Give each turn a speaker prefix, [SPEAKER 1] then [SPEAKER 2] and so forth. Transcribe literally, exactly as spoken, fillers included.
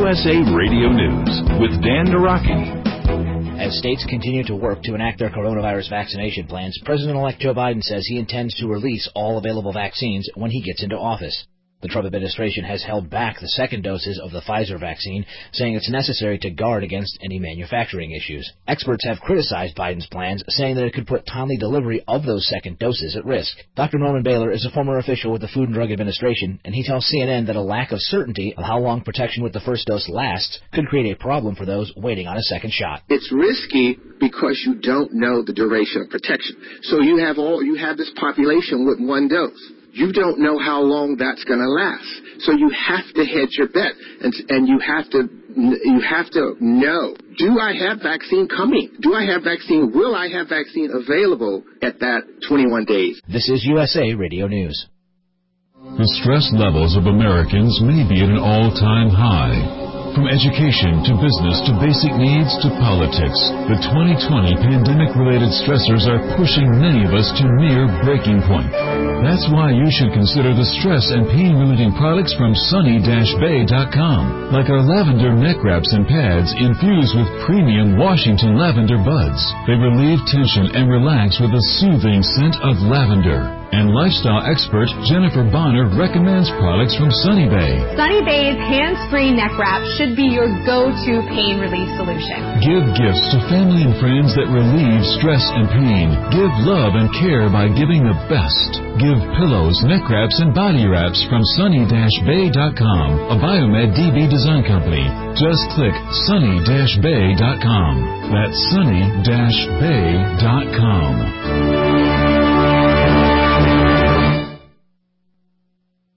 [SPEAKER 1] U S A Radio News with Dan Naraki.
[SPEAKER 2] As states continue to work to enact their coronavirus vaccination plans, President-elect Joe Biden says he intends to release all available vaccines when he gets into office. The Trump administration has held back the second doses of the Pfizer vaccine, saying it's necessary to guard against any manufacturing issues. Experts have criticized Biden's plans, saying that it could put timely delivery of those second doses at risk. Doctor Norman Baylor is a former official with the Food and Drug Administration, and he tells C N N that a lack of certainty of how long protection with the first dose lasts could create a problem for those waiting on a second shot.
[SPEAKER 3] It's risky because you don't know the duration of protection. So you have all you have this population with one dose. You don't know how long that's going to last. So you have to hedge your bet, and and you have to you have to know, do I have vaccine coming? Do I have vaccine? Will I have vaccine available at that twenty-one days?
[SPEAKER 2] This is U S A Radio News.
[SPEAKER 4] The stress levels of Americans may be at an all-time high. From education to business to basic needs to politics, the twenty twenty pandemic-related stressors are pushing many of us to near breaking point. That's why you should consider the stress and pain-relieving products from sunny dash bay dot com, like our lavender neck wraps and pads infused with premium Washington lavender buds. They relieve tension and relax with a soothing scent of lavender. And lifestyle expert Jennifer Bonner recommends products from Sunny Bay.
[SPEAKER 5] Sunny Bay's hands-free neck wrap should be your go-to pain relief solution.
[SPEAKER 4] Give gifts to family and friends that relieve stress and pain. Give love and care by giving the best. Give pillows, neck wraps, and body wraps from sunny dash bay dot com, a Biomed D B design company. Just click sunny dash bay dot com. That's sunny dash bay dot com.